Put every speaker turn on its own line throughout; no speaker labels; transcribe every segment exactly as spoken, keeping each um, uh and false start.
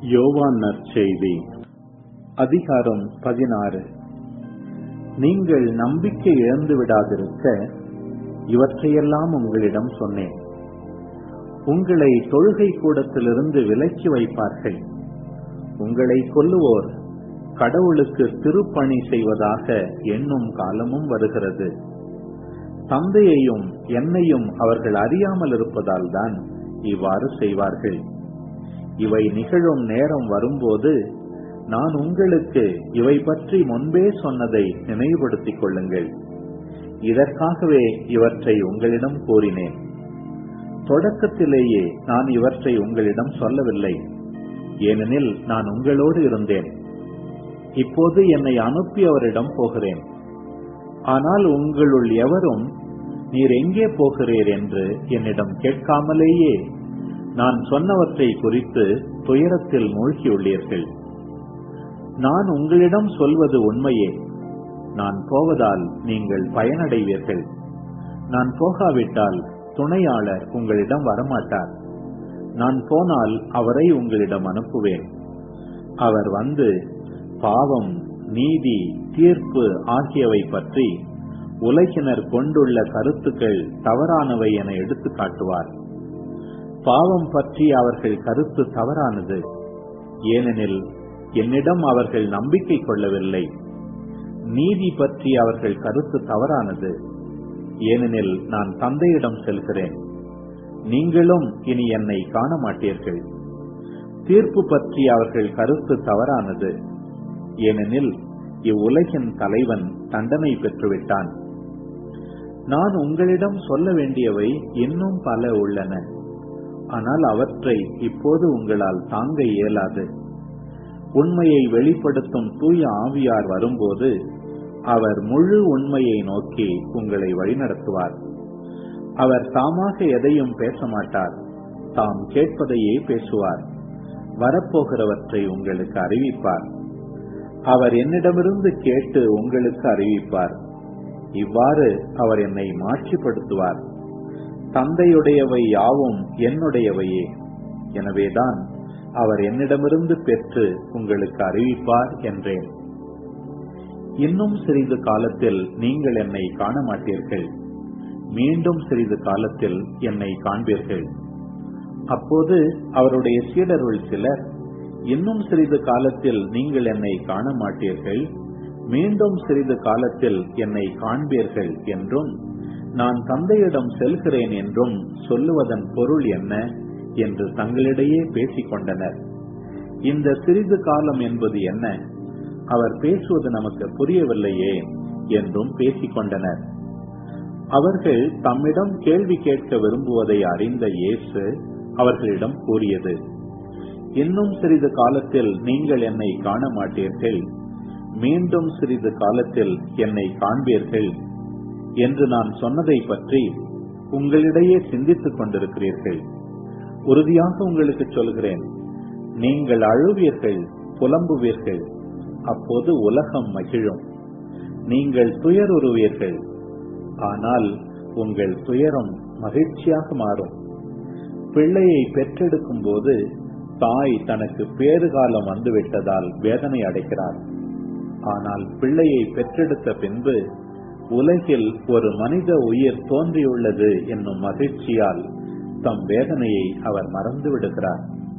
யோவான் நற்செய்தி அதிகாரம் பதினாறு. நீங்கள் நம்பிக்கை இழந்து விடாதிருக்க இவற்றையெல்லாம் உங்களிடம் சொன்னேன். உங்களை தொழுகை கூடத்திலிருந்து விலக்கி வைப்பார்கள். உங்களை கொல்லுவோர் கடவுளுக்கு திருப்பணி செய்வதாக எண்ணும் காலமும் வருகிறது. தந்தையையும் என்னையும் அவர்கள் அறியாமல் இருப்பதால் தான் இவ்வாறு செய்வார்கள். இவை நிகழும் நேரம் வரும்போது நான் உங்களுக்கு இவை பற்றி முன்பே சொன்னதை நினைவுபடுத்திக் கொள்ளுங்கள். இதற்காகவே இவற்றை உங்களிடம் கூறினேன். தொடக்கத்திலேயே நான் இவற்றை உங்களிடம் சொல்லவில்லை, ஏனெனில் நான் உங்களோடு இருந்தேன். இப்போது என்னை அனுப்பியவரிடம் போகிறேன். ஆனால் உங்களுள் எவரும் நீர் எங்கே போகிறீர் என்று என்னிடம் கேட்காமலேயே நான் சொன்னவற்றை குறித்து துயரத்தில் மூழ்கியுள்ளீர்கள். நான் உங்களிடம் சொல்வது உண்மையே. நான் போவதால் நீங்கள் பயனடைவீர்கள். நான் போகாவிட்டால் துணையாளர் உங்களிடம் வரமாட்டார். நான் போனால் அவரை உங்களிடம் அனுப்புவேன். அவர் வந்து பாவம், நீதி, தீர்ப்பு ஆகியவை பற்றி உலகினர் கொண்டுள்ள கருத்துக்கள் தவறானவை என எடுத்து காட்டுவார். பாவம் பற்றி அவர்கள் கருத்து தவறானது, ஏனெனில் என்னிடம் அவர்கள் நம்பிக்கை கொள்ளவில்லை. நீதி பற்றி அவர்கள் கருத்து தவறானது, ஏனெனில் நான் தந்தையிடம் செல்கிறேன். நீங்களும் இனி என்னை காண மாட்டீர்கள். தீர்ப்பு பற்றி அவர்கள் கருத்து தவறானது, ஏனெனில் இவ்வுலகின் தலைவன் தண்டனை பெற்றுவிட்டான். நான் உங்களிடம் சொல்ல வேண்டியவை இன்னும் பல உள்ளன, ஆனால் அவற்றை இப்போது உங்களால் தாங்க இயலாது. உண்மையை வெளிப்படுத்தும் தூய ஆவியார் வரும்போது அவர் முழு உண்மையை நோக்கி உங்களை வழிநடத்துவார். அவர் தாமாக எதையும் பேச மாட்டார், தாம் கேட்பதையே பேசுவார். வரப்போகிறவற்றை உங்களுக்கு அறிவிப்பார். அவர் என்னிடமிருந்து கேட்டு உங்களுக்கு அறிவிப்பார். இவ்வாறு அவர் என்னை மாட்சிப்படுத்துவார். தந்தையுடையவை யாவும் என்னுடையவையே. எனவேதான் அவர் என்னிடமிருந்து பெற்று உங்களுக்கு அறிவிப்பார் என்றேன். இன்னும் சிறிது காலத்தில் நீங்கள் என்னை காண மாட்டீர்கள். மீண்டும் சிறிது காலத்தில் என்னை காண்பீர்கள். அப்போது அவருடைய சீடருள் சிலர், இன்னும் சிறிது காலத்தில் நீங்கள் என்னை காண மாட்டீர்கள், மீண்டும் சிறிது காலத்தில் என்னை காண்பீர்கள் என்றும், நான் தந்தையிடம் செல்கிறேன் என்றும் சொல்லுவதன் பொருள் என்ன என்று தங்களிடையே பேசிக் கொண்டனர். இந்த சிறிது காலம் என்பது என்ன? அவர் பேசுவது நமக்கு புரியவில்லையே என்றும் பேசிக் கொண்டனர். அவர்கள் தம்மிடம் கேள்வி கேட்க விரும்புவதை அறிந்த இயேசு அவர்களிடம் கூறியது, இன்னும் சிறிது காலத்தில் நீங்கள் என்னை காண மாட்டீர்கள், மீண்டும் சிறிது காலத்தில் என்னை காண்பீர்கள் என்று நான் சொன்னதை பற்றி உங்களிடையே சிந்தித்துக் கொண்டிருக்கிறீர்கள். உறுதியாக உங்களுக்கு சொல்கிறேன், நீங்கள் அழுவீர்கள், புலம்புவீர்கள். அப்போது உலகம் மகிழும். நீங்கள் துயருறுவீர்கள், ஆனால் உங்கள் துயரம் மகிழ்ச்சியாக மாறும். பிள்ளையை பெற்றெடுக்கும் போது தாய் தனக்கு பேறுகாலம் வந்துவிட்டதால் வேதனை அடைகிறார். ஆனால் பிள்ளையை பெற்றெடுத்த பின்பு உலகில் ஒரு மனித உயிர் தோன்றியுள்ளது என்னும் மகிழ்ச்சியால் தம் வேதனையை அவர் மறந்து விடுகிறார்.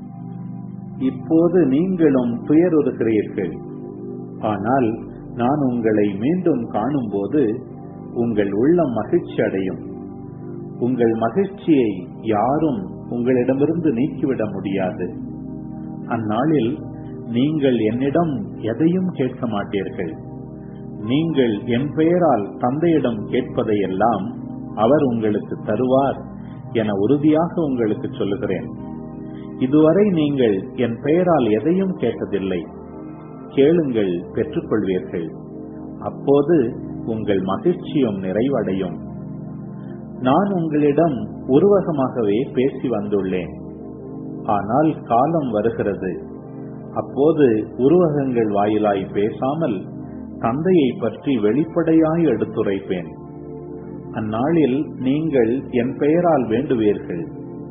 இப்போது நீங்களும் துயருறுகிறீர்கள், ஆனால் நான் உங்களை மீண்டும் காணும் போது உங்கள் உள்ளம் மகிழ்ச்சி அடையும். உங்கள் மகிழ்ச்சியை யாரும் உங்களிடமிருந்து நீக்கிவிட முடியாது. அந்நாளில் நீங்கள் என்னிடம் எதையும் கேட்க மாட்டீர்கள். நீங்கள் என் பெயரால் தந்தையிடம் கேட்பதையெல்லாம் அவர் உங்களுக்கு தருவார் என உறுதியாக உங்களுக்கு சொல்லுகிறேன். இதுவரை நீங்கள் என் பெயரால் எதையும் கேட்டதில்லை. கேளுங்கள், பெற்றுக்கொள்வீர்கள். அப்போது உங்கள் மகிழ்ச்சியும் நிறைவடையும். நான் உங்களிடம் உருவகமாகவே பேசி வந்துள்ளேன். ஆனால் காலம் வருகிறது, அப்போது உருவகங்கள் வாயிலாய் பேசாமல் தந்தையை பற்றி வெளிப்படையாய் எடுத்துரைப்பேன். அந்நாளில் நீங்கள் என் பெயரால் வேண்டுவீர்கள்.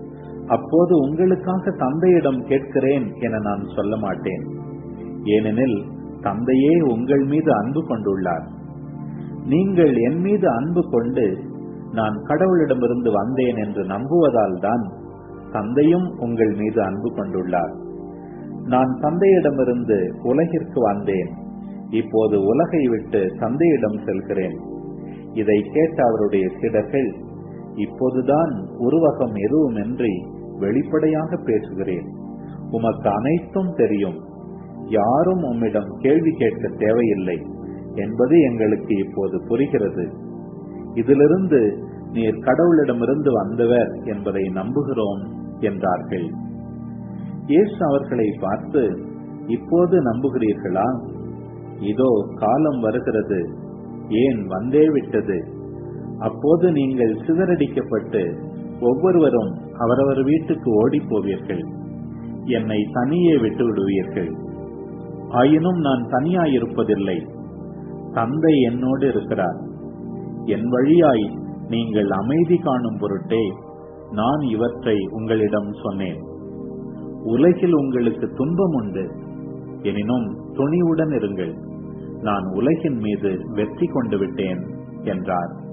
அப்போது உங்களுக்காக தந்தையிடம் கேட்கிறேன் என நான் சொல்ல மாட்டேன். ஏனெனில் தந்தையே உங்கள் மீது அன்பு கொண்டுள்ளார். நீங்கள் என் மீது அன்பு கொண்டு நான் கடவுளிடமிருந்து வந்தேன் என்று நம்புவதால் தான் தந்தையும் உங்கள் மீது அன்பு கொண்டுள்ளார். நான் தந்தையிடமிருந்து உலகிற்கு வந்தேன், இப்போது உலகை விட்டு தந்தையிடம் செல்கிறேன். இதை கேட்ட அவருடைய சீடர்கள், இப்போதுதான் உருவகம் எதுவுமின்றி வெளிப்படையாக பேசுகிறேன், உமக்கு அனைத்தும் தெரியும், யாரும் உம்மிடம் கேள்வி கேட்க தேவையில்லை என்பது எங்களுக்கு இப்போது புரிகிறது. இதிலிருந்து நீர் கடவுளிடமிருந்து வந்தவர் என்பதை நம்புகிறோம் என்றார்கள். இயேசு அவர்களை பார்த்து, இப்போது நம்புகிறீர்களா? இதோ காலம் வருகிறது, ஏன் வந்தே விட்டது, அப்போது நீங்கள் சிதறடிக்கப்பட்டு ஒவ்வொருவரும் அவரவர் வீட்டுக்கு ஓடி போவீர்கள், என்னை தனியே விட்டு விடுவீர்கள். ஆயினும் நான் தனியாயிருப்பதில்லை, தந்தை என்னோடு இருக்கிறார். என் வழியாய் நீங்கள் அமைதி காணும் பொருட்டே நான் இவற்றை உங்களிடம் சொன்னேன். உலகில் உங்களுக்கு துன்பம் உண்டு, எனினும் துணிவுடன் இருங்கள், நான் உலகின் மீது வெற்றி கொண்டு விட்டேன் என்றார்.